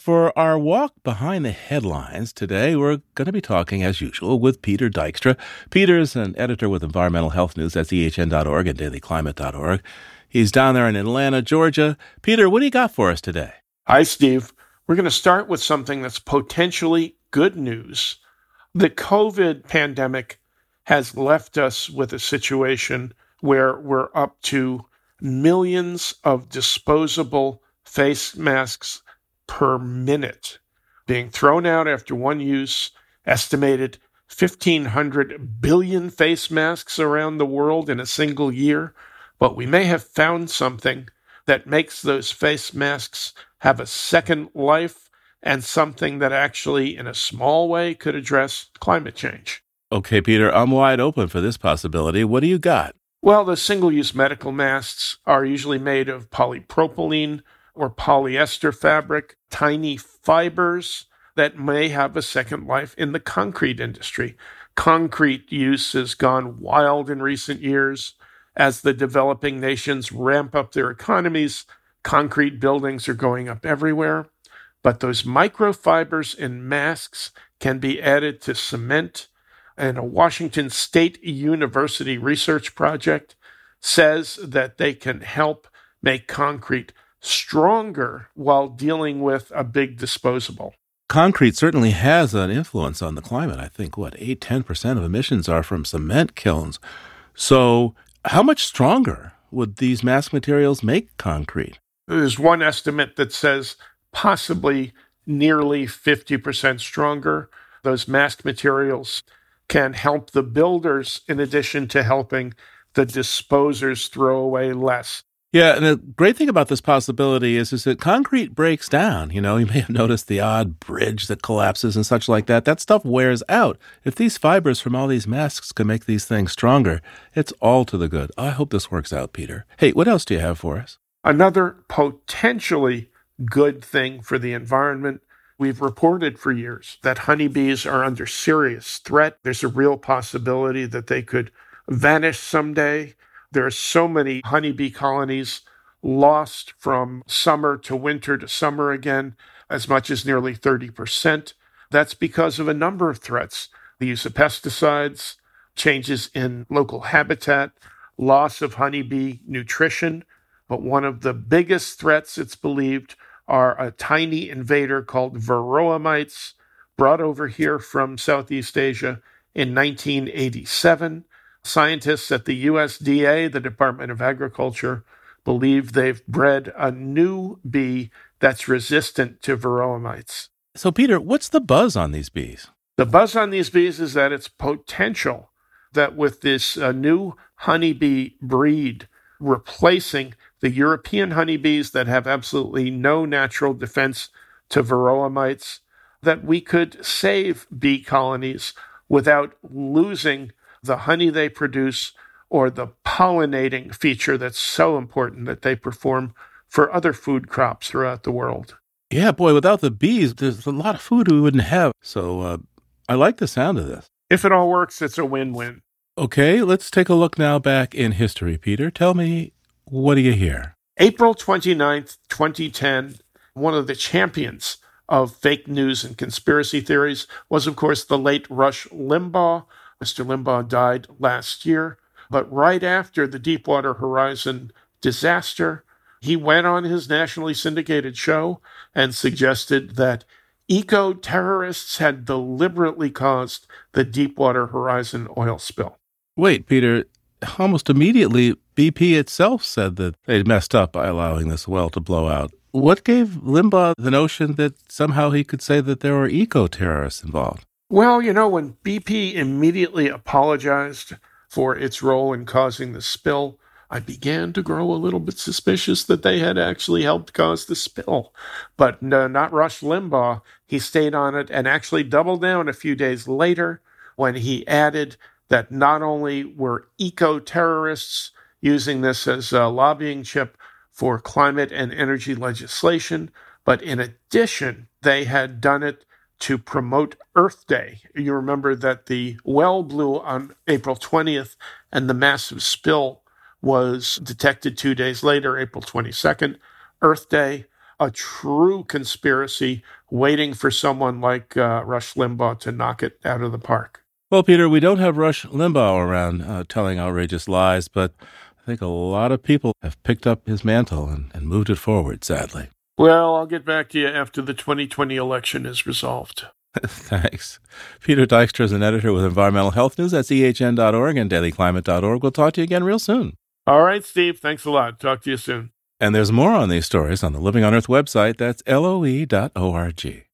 For our walk behind the headlines today, we're going to be talking, as usual, with Peter Dykstra. Peter's an editor with Environmental Health News at ehn.org and dailyclimate.org. He's down there in Atlanta, Georgia. Peter, what do you got for us today? Hi, Steve. We're going to start with something that's potentially good news. The COVID pandemic has left us with a situation where we're up to millions of disposable face masks per minute being thrown out after one use, estimated 1,500 billion face masks around the world in a single year. But we may have found something that makes those face masks have a second life and something that actually, in a small way, could address climate change. Okay, Peter, I'm wide open for this possibility. What do you got? Well, the single-use medical masks are usually made of polypropylene or polyester fabric, tiny fibers that may have a second life in the concrete industry. Concrete use has gone wild in recent years. As the developing nations ramp up their economies, concrete buildings are going up everywhere. But those microfibers in masks can be added to cement. And a Washington State University research project says that they can help make concrete stronger while dealing with a big disposable. Concrete certainly has an influence on the climate. I think, 8-10% of emissions are from cement kilns. So how much stronger would these mask materials make concrete? There's one estimate that says possibly nearly 50% stronger. Those mask materials can help the builders in addition to helping the disposers throw away less. Yeah, and the great thing about this possibility is that concrete breaks down. You may have noticed the odd bridge that collapses and such like that. That stuff wears out. If these fibers from all these masks can make these things stronger, it's all to the good. I hope this works out, Peter. Hey, what else do you have for us? Another potentially good thing for the environment. We've reported for years that honeybees are under serious threat. There's a real possibility that they could vanish someday. There are so many honeybee colonies lost from summer to winter to summer again, as much as nearly 30%. That's because of a number of threats. The use of pesticides, changes in local habitat, loss of honeybee nutrition. But one of the biggest threats, it's believed, are a tiny invader called varroa mites, brought over here from Southeast Asia in 1987. Scientists at the USDA, the Department of Agriculture, believe they've bred a new bee that's resistant to varroa mites. So, Peter, what's the buzz on these bees? The buzz on these bees is that it's potential that with this new honeybee breed replacing the European honeybees that have absolutely no natural defense to varroa mites, that we could save bee colonies without losing the honey they produce or the pollinating feature that's so important that they perform for other food crops throughout the world. Yeah, boy, without the bees, there's a lot of food we wouldn't have. So I like the sound of this. If it all works, it's a win-win. Okay, let's take a look now back in history, Peter. Tell me, what do you hear? April 29th, 2010, one of the champions of fake news and conspiracy theories was, of course, the late Rush Limbaugh. Mr. Limbaugh died last year, but right after the Deepwater Horizon disaster, he went on his nationally syndicated show and suggested that eco-terrorists had deliberately caused the Deepwater Horizon oil spill. Wait, Peter, almost immediately, BP itself said that they'd messed up by allowing this well to blow out. What gave Limbaugh the notion that somehow he could say that there were eco-terrorists involved? Well, when BP immediately apologized for its role in causing the spill, I began to grow a little bit suspicious that they had actually helped cause the spill. But no, not Rush Limbaugh. He stayed on it and actually doubled down a few days later when he added that not only were eco-terrorists using this as a lobbying chip for climate and energy legislation, but in addition, they had done it to promote Earth Day. You remember that the well blew on April 20th and the massive spill was detected 2 days later, April 22nd, Earth Day. a true conspiracy waiting for someone like Rush Limbaugh to knock it out of the park. Well, Peter, we don't have Rush Limbaugh around telling outrageous lies, but I think a lot of people have picked up his mantle and moved it forward, sadly. Well, I'll get back to you after the 2020 election is resolved. Thanks. Peter Dykstra is an editor with Environmental Health News. That's ehn.org and dailyclimate.org. We'll talk to you again real soon. All right, Steve. Thanks a lot. Talk to you soon. And there's more on these stories on the Living on Earth website. That's LOE.org.